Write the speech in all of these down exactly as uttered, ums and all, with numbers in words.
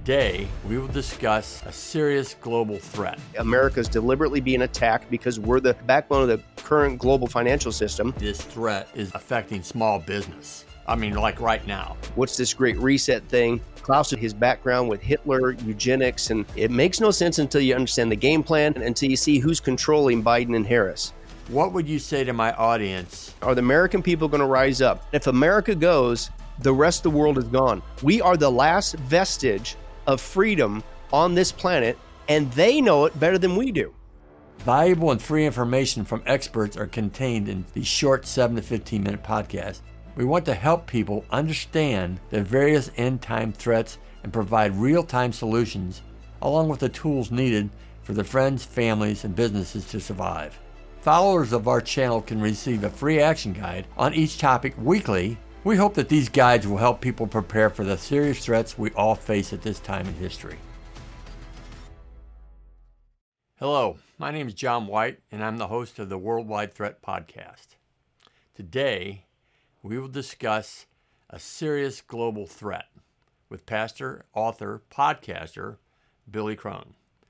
Today, we will discuss a serious global threat. America's deliberately being attacked because we're the backbone of the current global financial system. This threat is affecting small business. I mean, like right now. What's this great reset thing? Klaus, his background with Hitler, eugenics, and it makes no sense until you understand the game plan and until you see who's controlling Biden and Harris. What would you say to my audience? Are the American people going to rise up? If America goes, the rest of the world is gone. We are the last vestige of freedom on this planet, and they know it better than we do. Valuable and free information from experts are contained in these short seven to fifteen minute podcasts. We want to help people understand the various end-time threats and provide real-time solutions, along with the tools needed for their friends, families, and businesses to survive. Followers of our channel can receive a free action guide on each topic weekly. We hope that these guides will help people prepare for the serious threats we all face at this time in history. Hello, my name is John White, and I'm the host of the Worldwide Threat Podcast. Today, we will discuss a serious global threat with pastor, author, podcaster, Billy Crone.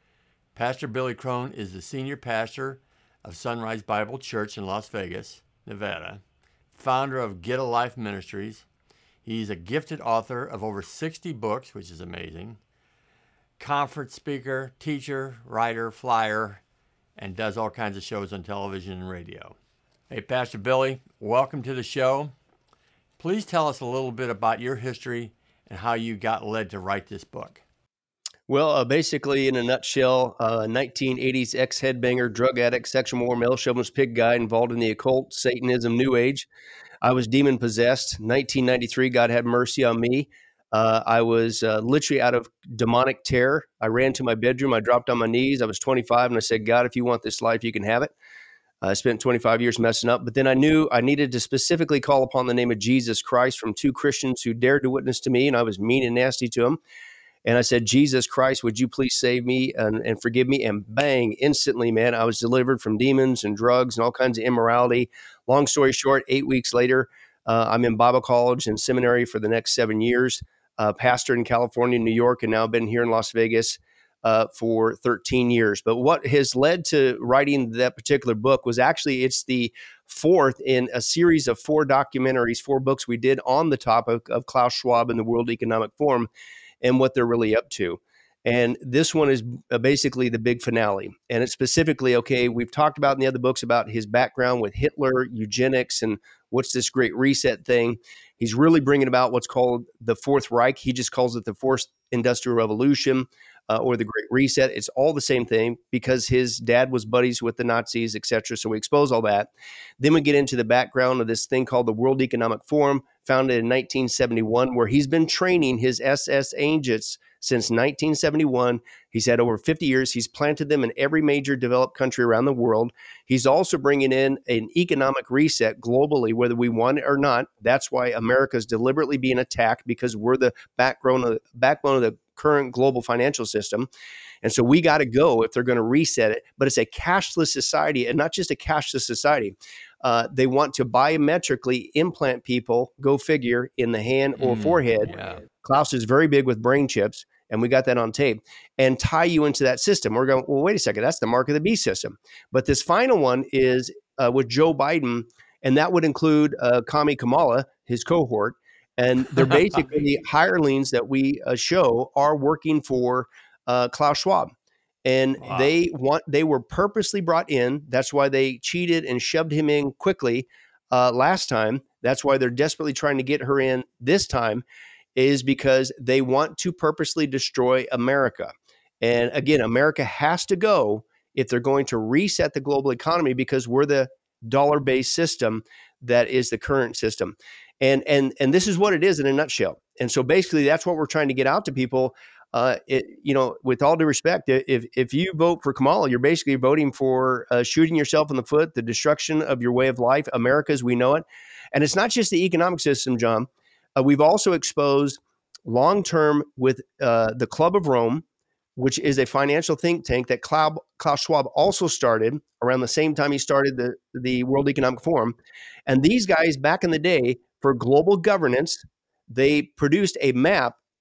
Pastor Billy Crone is the senior pastor of Sunrise Bible Church in Las Vegas, Nevada, founder of Get a Life Ministries. He's a gifted author of over sixty books, which is amazing, conference speaker, teacher, writer, flyer, and does all kinds of shows on television and radio. Hey, Pastor Billy, welcome to the show. Please tell us a little bit about your history and how you got led to write this book. Well, uh, basically, in a nutshell, uh, nineteen eighties ex-headbanger, drug addict, sexual moral, male chauvinist pig guy involved in the occult, Satanism, New Age. I was demon-possessed. nineteen ninety-three, God had mercy on me. Uh, I was uh, literally out of demonic terror. I ran to my bedroom. I dropped on my knees. I was twenty-five, and I said, God, if you want this life, you can have it. I spent twenty-five years messing up, but then I knew I needed to specifically call upon the name of Jesus Christ from two Christians who dared to witness to me, and I was mean and nasty to them. And I said, Jesus Christ, would you please save me and, and forgive me? And bang, instantly, man, I was delivered from demons and drugs and all kinds of immorality. Long story short, eight weeks later, uh, I'm in Bible college and seminary for the next seven years, uh, pastor in California, New York, and now been here in Las Vegas uh, for thirteen years. But what has led to writing that particular book was actually, it's the fourth in a series of four documentaries, four books we did on the topic of Klaus Schwab and the World Economic Forum and what they're really up to. And this one is basically the big finale. And it's specifically, okay, we've talked about in the other books about his background with Hitler, eugenics, and what's this great reset thing. He's really bringing about what's called the Fourth Reich. He just calls it the Fourth Industrial Revolution uh, or the Great Reset. It's all the same thing because his dad was buddies with the Nazis, et cetera. So we expose all that. Then we get into the background of this thing called the World Economic Forum, founded in nineteen seventy-one, where he's been training his S S agents since nineteen seventy-one. He's had over fifty years. He's planted them in every major developed country around the world. He's also bringing in an economic reset globally, whether we want it or not. That's why America's deliberately being attacked, because we're the backbone of, backbone of the current global financial system. And so we got to go if they're going to reset it. But it's a cashless society, and not just a cashless society. Uh, they want to biometrically implant people, go figure, in the hand or mm, forehead. Yeah. Klaus is very big with brain chips, and we got that on tape, and tie you into that system. We're going, well, wait a second, that's the mark of the beast system. But this final one is uh, with Joe Biden, and that would include uh, Kami Kamala, his cohort. And they're basically hirelings that we uh, show are working for uh, Klaus Schwab. And wow. they want they were purposely brought in. That's why they cheated and shoved him in quickly uh, last time. That's why they're desperately trying to get her in this time, is because they want to purposely destroy America. And again, America has to go if they're going to reset the global economy, because we're the dollar-based system that is the current system. And and and this is what it is in a nutshell. And so basically, that's what we're trying to get out to people. Uh, it, you know, with all due respect, if if you vote for Kamala, you're basically voting for uh, shooting yourself in the foot, the destruction of your way of life, America as we know it. And it's not just the economic system, John. Uh, we've also exposed long-term with uh, the Club of Rome, which is a financial think tank that Klaus, Klaus Schwab also started around the same time he started the, the World Economic Forum. And these guys back in the day, for global governance, they produced a map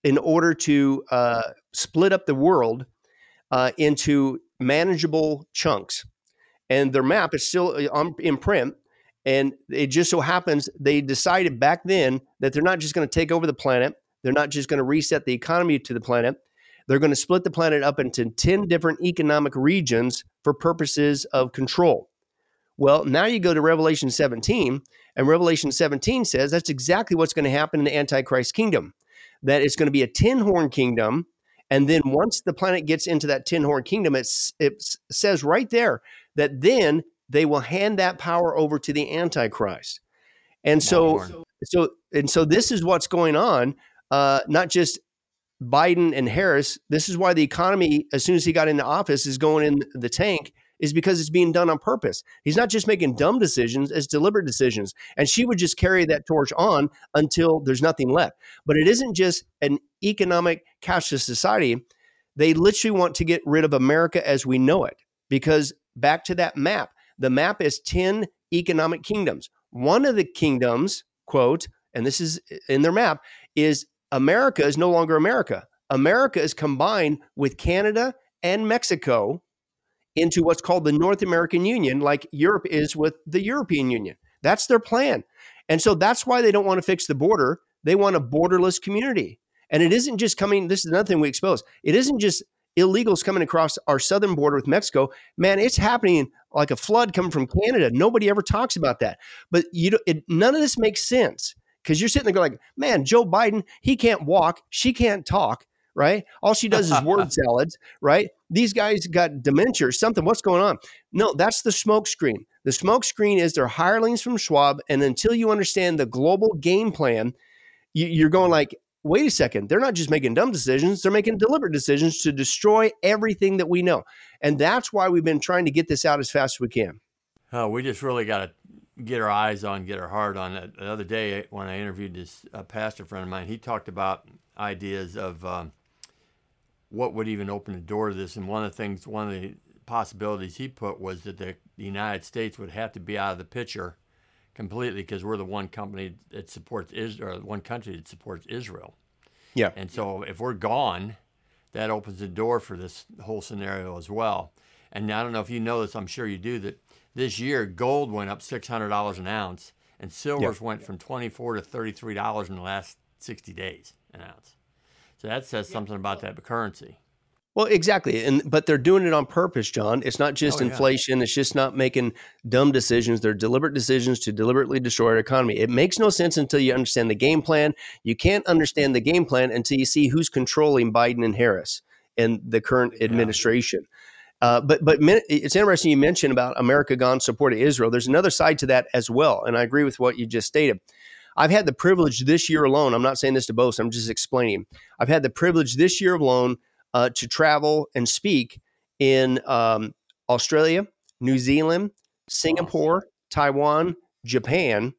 in order to uh, split up the world uh, into manageable chunks. And their map is still on, in print. And it just so happens they decided back then that they're not just going to take over the planet. They're not just going to reset the economy to the planet. They're going to split the planet up into ten different economic regions for purposes of control. Well, now you go to Revelation seventeen, and Revelation seventeen says that's exactly what's going to happen in the Antichrist kingdom, that it's going to be a ten-horn kingdom. And then once the planet gets into that ten-horn kingdom, it's, it says right there that then they will hand that power over to the Antichrist. And so, so, and so this is what's going on, uh, not just Biden and Harris. This is why the economy, as soon as he got into office, is going in the tank, is because it's being done on purpose. He's not just making dumb decisions, it's deliberate decisions. And she would just carry that torch on until there's nothing left. But it isn't just an economic cashless society. They literally want to get rid of America as we know it. Because back to that map, the map is ten economic kingdoms. One of the kingdoms, quote, and this is in their map, is America is no longer America. America is combined with Canada and Mexico into what's called the North American Union, like Europe is with the European Union. That's their plan. And so that's why they don't want to fix the border. They want a borderless community. And it isn't just coming, this is another thing we expose. It isn't just illegals coming across our southern border with Mexico. Man, it's happening like a flood coming from Canada. Nobody ever talks about that. But you don't, it, none of this makes sense because you're sitting there going like, man, Joe Biden, he can't walk. She can't talk, right? All she does is word salads, right? These guys got dementia or something. What's going on? No, that's the smoke screen. The smoke screen is they're hirelings from Schwab. And until you understand the global game plan, you, you're going like, wait a second, they're not just making dumb decisions, they're making deliberate decisions to destroy everything that we know. And that's why we've been trying to get this out as fast as we can. Oh, we just really got to get our eyes on, get our heart on it. The other day when I interviewed this uh, pastor friend of mine, he talked about ideas of um, what would even open the door to this. And one of the things, one of the possibilities he put was that the, the United States would have to be out of the picture completely because we're the one company that supports Israel, or one country that supports Israel. Yeah. And so if we're gone, that opens the door for this whole scenario as well. And I don't know if you know this, I'm sure you do, that this year gold went up six hundred dollars an ounce and silvers yeah. went from twenty-four to thirty-three dollars in the last sixty days an ounce. So that says something about that currency. Well, exactly. And but they're doing it on purpose, John. It's not just oh, inflation. Yeah. It's just not making dumb decisions. They're deliberate decisions to deliberately destroy our economy. It makes no sense until you understand the game plan. You can't understand the game plan until you see who's controlling Biden and Harris and the current administration. Yeah. Uh, but but it's interesting you mentioned about America gone support of Israel. There's another side to that as well. And I agree with what you just stated. I've had the privilege this year alone. I'm not saying this to boast. I'm just explaining. I've had the privilege this year alone Uh, to travel and speak in um, Australia, New Zealand, Singapore, Taiwan, Japan.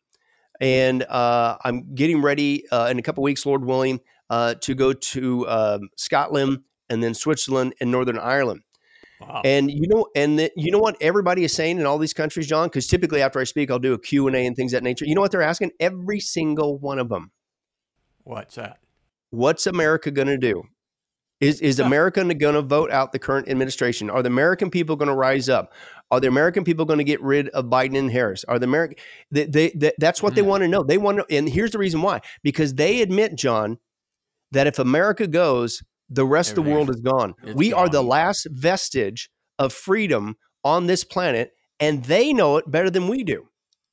And uh, I'm getting ready uh, in a couple of weeks, Lord willing, uh, to go to um, Scotland and then Switzerland and Northern Ireland. Wow. And you know, and the, you know what everybody is saying in all these countries, John? Because typically after I speak, I'll do a Q and A and things of that nature. You know what they're asking? Every single one of them. What's that? What's America going to do? Is is America going to vote out the current administration? Are the American people going to rise up? Are the American people going to get rid of Biden and Harris? Are the American? They, they, they, that's what mm. they want to know. They want to, and here's the reason why: because they admit, John, that if America goes, the rest Everything. of the world is gone. It's we gone. are the last vestige of freedom on this planet, and they know it better than we do.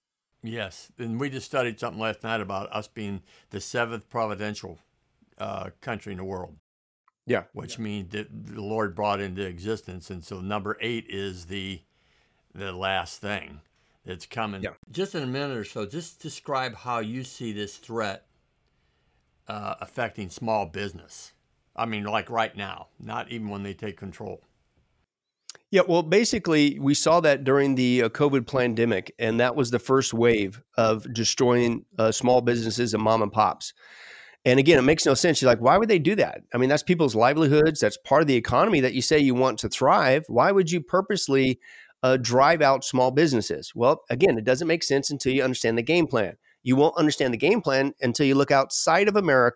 Yes, and we just studied something last night about us being the seventh providential uh, country in the world. Yeah. Which means that the Lord brought into existence. And so number eight is the the last thing that's coming. Yeah. Just in a minute or so, just describe how you see this threat uh, affecting small business. I mean, like right now, not even when they take control. Yeah, well, basically, we saw that during the uh, COVID pandemic, and that was the first wave of destroying uh, small businesses and mom and pops. And again, it makes no sense. You're like, why would they do that? I mean, that's people's livelihoods. That's part of the economy that you say you want to thrive. Why would you purposely uh, drive out small businesses? Well, again, it doesn't make sense until you understand the game plan. You won't understand the game plan until you look outside of America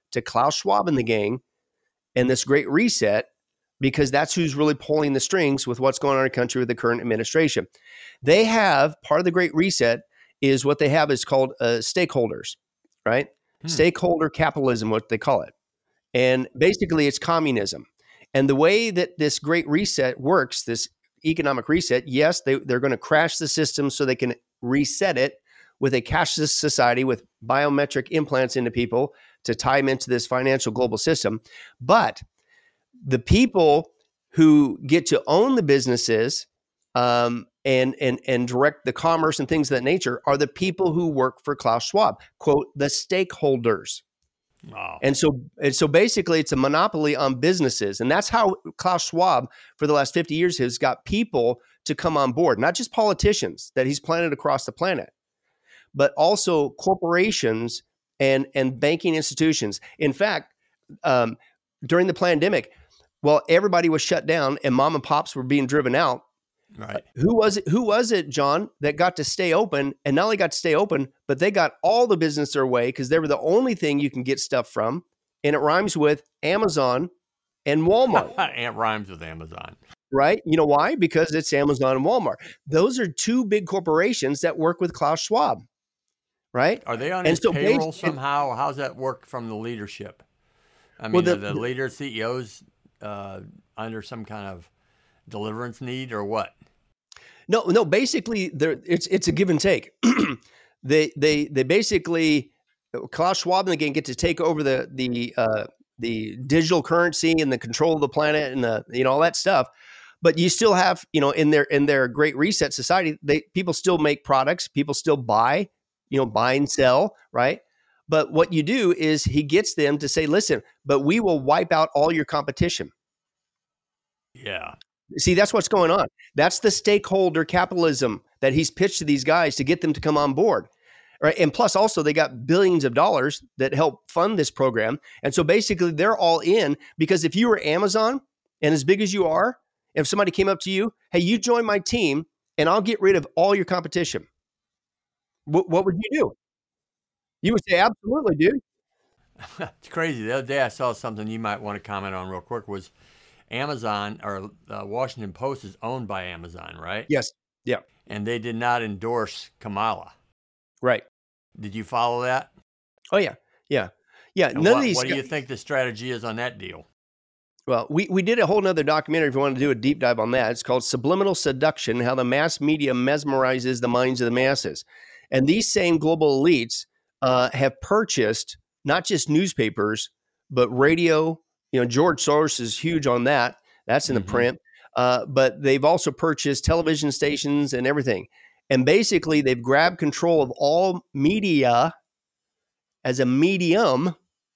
to Klaus Schwab and the gang and this great reset, because that's who's really pulling the strings with what's going on in our country with the current administration. They have, part of the great reset is what they have is called uh, stakeholders, right? Hmm. Stakeholder capitalism, what they call it. And basically it's communism. And the way that this great reset works, this economic reset, yes, they, they're going to crash the system so they can reset it with a cashless society with biometric implants into people to tie them into this financial global system. But the people who get to own the businesses um, and, and, and direct the commerce and things of that nature are the people who work for Klaus Schwab, quote, the stakeholders. Wow. And so, and so basically it's a monopoly on businesses. And that's how Klaus Schwab for the last fifty years has got people to come on board, not just politicians that he's planted across the planet, but also corporations and, and banking institutions. In fact, um, during the pandemic, while everybody was shut down and mom and pops were being driven out, right? Who was it? Who was it, John, that got to stay open? And not only got to stay open, but they got all the business their way because they were the only thing you can get stuff from, and it rhymes with Amazon and Walmart. It rhymes with Amazon, right? You know why? Because it's Amazon and Walmart. Those are two big corporations that work with Klaus Schwab, right? Are they on and his so payroll based, somehow? How's that work from the leadership? I mean, well, the, are the leader C E Os uh, under some kind of deliverance need or what? No, no. Basically, there it's it's a give and take. they they they basically Klaus Schwab and the gang get to take over the the uh, the digital currency and the control of the planet and the you know all that stuff. But you still have you know in their in their great reset society, they people still make products, people still buy, you know, buy and sell, right? But what you do is he gets them to say, listen, but we will wipe out all your competition. Yeah. See, that's what's going on. That's the stakeholder capitalism that he's pitched to these guys to get them to come on board. Right. And plus also they got billions of dollars that help fund this program. And so basically they're all in because if you were Amazon and as big as you are, if somebody came up to you, hey, you join my team and I'll get rid of all your competition. What, what would you do? You would say, absolutely, dude. It's crazy. The other day I saw something you might want to comment on real quick was Amazon or uh, Washington Post is owned by Amazon, right? Yes. Yeah. And they did not endorse Kamala. Right. Did you follow that? Oh, yeah. Yeah. Yeah. And None what, of these. What do you think the strategy is on that deal? Well, we, we did a whole nother documentary if you want to do a deep dive on that. It's called Subliminal Seduction, How the Mass Media Mesmerizes the Minds of the Masses. And these same global elites uh, have purchased not just newspapers, but radio. You know, George Soros is huge on that. That's in the mm-hmm. print. Uh, but they've also purchased television stations and everything. And basically, they've grabbed control of all media as a medium,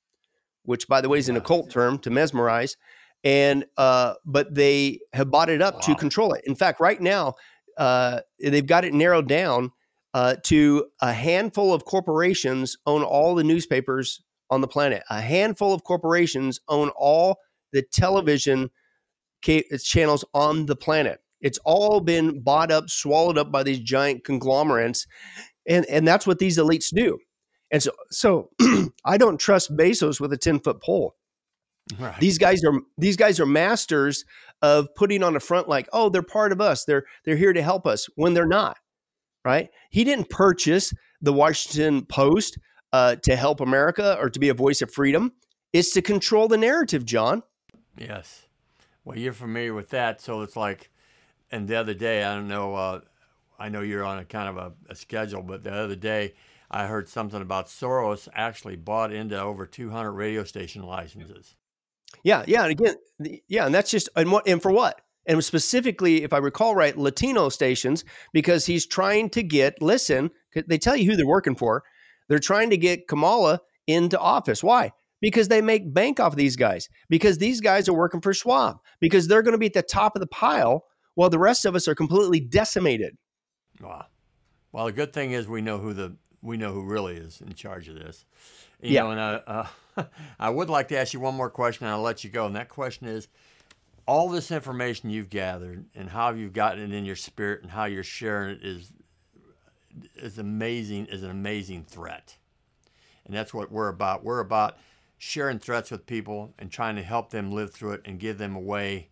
which, by the way, is an occult term to mesmerize. And uh, but they have bought it up wow. to control it. In fact, right now, uh, they've got it narrowed down uh, to a handful of corporations own all the newspapers on the planet. A handful of corporations own all the television ca- channels on the planet. It's all been bought up, swallowed up by these giant conglomerates. And, and that's what these elites do. And so, so I don't trust Bezos with a ten foot pole. Right. These guys are, these guys are masters of putting on the front like, oh, they're part of us. They're, they're here to help us when they're not. Right. He didn't purchase the Washington Post uh, to help America or to be a voice of freedom. It's to control the narrative, John. Yes. Well, you're familiar with that. So it's like, and the other day, I don't know, uh, I know you're on a kind of a, a schedule, but the other day I heard something about Soros actually bought into over two hundred radio station licenses. Yeah. Yeah. And again, yeah. And that's just, and what, and for what? And specifically, if I recall right, Latino stations, because he's trying to get, listen, they tell you who they're working for. They're trying to get Kamala into office. Why? Because they make bank off of these guys, because these guys are working for Schwab, because they're going to be at the top of the pile while the rest of us are completely decimated. Wow. Well, the good thing is we know who the, we know who really is in charge of this. You yeah. know, and uh, uh, I would like to ask you one more question and I'll let you go. And that question is, all this information you've gathered and how you've gotten it in your spirit and how you're sharing it is is amazing, is an amazing threat. And that's what we're about. We're about sharing threats with people and trying to help them live through it and give them a way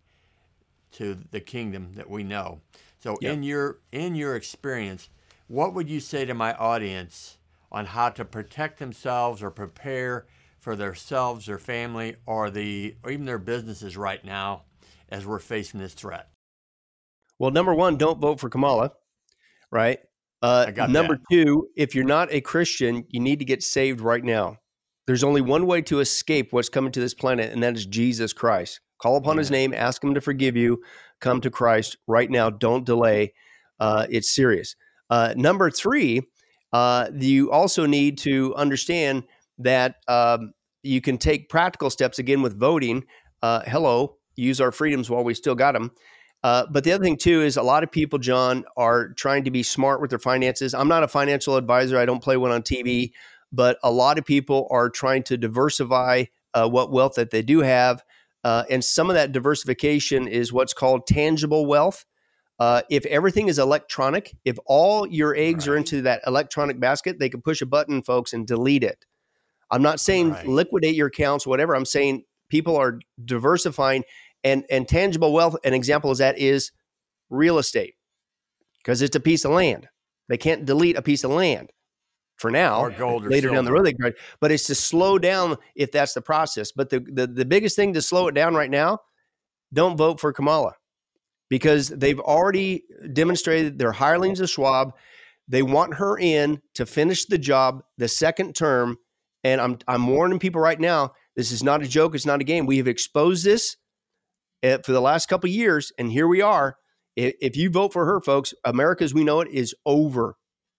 to the kingdom that we know. So yep. in your in your experience, what would you say to my audience on how to protect themselves or prepare for themselves, their family, or the or even their businesses right now as we're facing this threat? Well, number one, don't vote for Kamala, right? Uh, I got number that. two, if you're not a Christian, you need to get saved right now. There's only one way to escape what's coming to this planet, and that is Jesus Christ. Call upon Amen. His name, ask him to forgive you, come to Christ right now. Don't delay. Uh, it's serious. Uh, number three, uh, you also need to understand that um, you can take practical steps again with voting. Uh, hello, use our freedoms while we still got them. Uh, but the other thing, too, is a lot of people, John, are trying to be smart with their finances. I'm not a financial advisor. I don't play one on T V. But a lot of people are trying to diversify uh, what wealth that they do have. Uh, and some of that diversification is what's called tangible wealth. Uh, if everything is electronic, if all your eggs right. are into that electronic basket, they can push a button, folks, and delete it. I'm not saying right. liquidate your accounts, whatever. I'm saying people are diversifying. And, and tangible wealth, an example of that is real estate, because it's a piece of land. They can't delete a piece of land for now. Or gold or later silver. down the road, they can, but it's to slow down if that's the process. But the, the the biggest thing to slow it down right now, don't vote for Kamala, because they've already demonstrated they're hirelings of Schwab. They want her in to finish the job the second term. And I'm I'm warning people right now, this is not a joke. It's not a game. We have exposed this for the last couple of years, and here we are. If you vote for her, folks, America as we know it is over.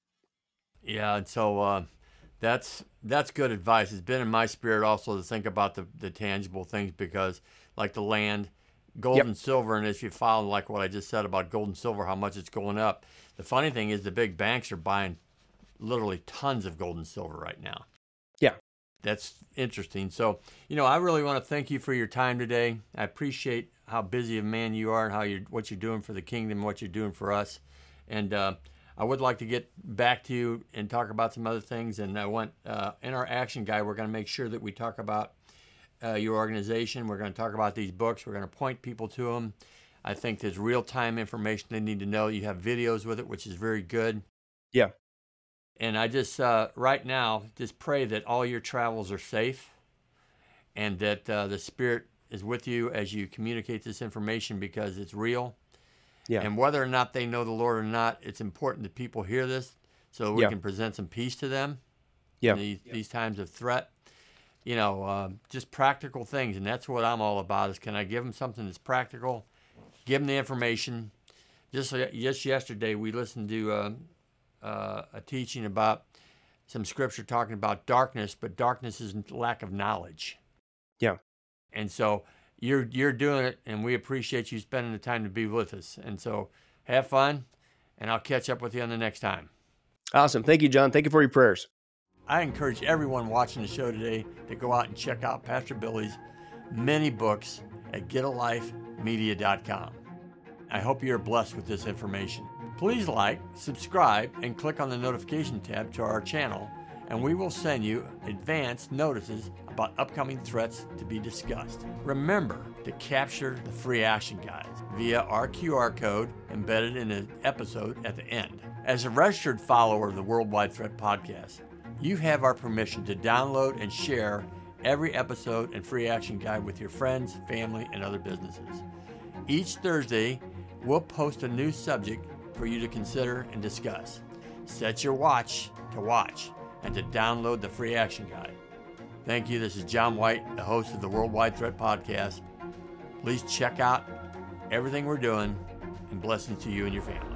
Yeah, and so uh, that's that's good advice. It's been in my spirit also to think about the, the tangible things, because like the land, gold yep. and silver, and if you follow like what I just said about gold and silver, how much it's going up. The funny thing is the big banks are buying literally tons of gold and silver right now. Yeah. That's interesting. So, you know, I really want to thank you for your time today. I appreciate how busy a man you are and how you're, what you're doing for the kingdom, what you're doing for us. And uh, I would like to get back to you and talk about some other things. And I want, uh, in our action guide, we're going to make sure that we talk about uh, your organization. We're going to talk about these books. We're going to point people to them. I think there's real-time information they need to know. You have videos with it, which is very good. Yeah. And I just, uh, right now, just pray that all your travels are safe and that uh, the Spirit is with you as you communicate this information, because it's real. Yeah. And whether or not they know the Lord or not, it's important that people hear this so we yeah. can present some peace to them yeah. in these, yeah. these times of threat. You know, uh, just practical things. And that's what I'm all about, is can I give them something that's practical, give them the information. Just, just yesterday, we listened to... Uh, Uh, a teaching about some scripture talking about darkness, but darkness is lack of knowledge. Yeah. And so you're you're doing it, and we appreciate you spending the time to be with us. And so have fun, and I'll catch up with you on the next time. Awesome. Thank you, John. Thank you for your prayers. I encourage everyone watching the show today to go out and check out Pastor Billy's many books at get a life media dot com. I hope you're blessed with this information. Please like, subscribe, and click on the notification tab to our channel, and we will send you advance notices about upcoming threats to be discussed. Remember to capture the free action guides via our Q R code embedded in an episode at the end. As a registered follower of the Worldwide Threat Podcast, you have our permission to download and share every episode and free action guide with your friends, family, and other businesses. Each Thursday, we'll post a new subject for you to consider and discuss. Set your watch to watch and to download the free action guide. Thank you. This is John White, the host of the Worldwide Threat Podcast. Please check out everything we're doing, and blessings to you and your family.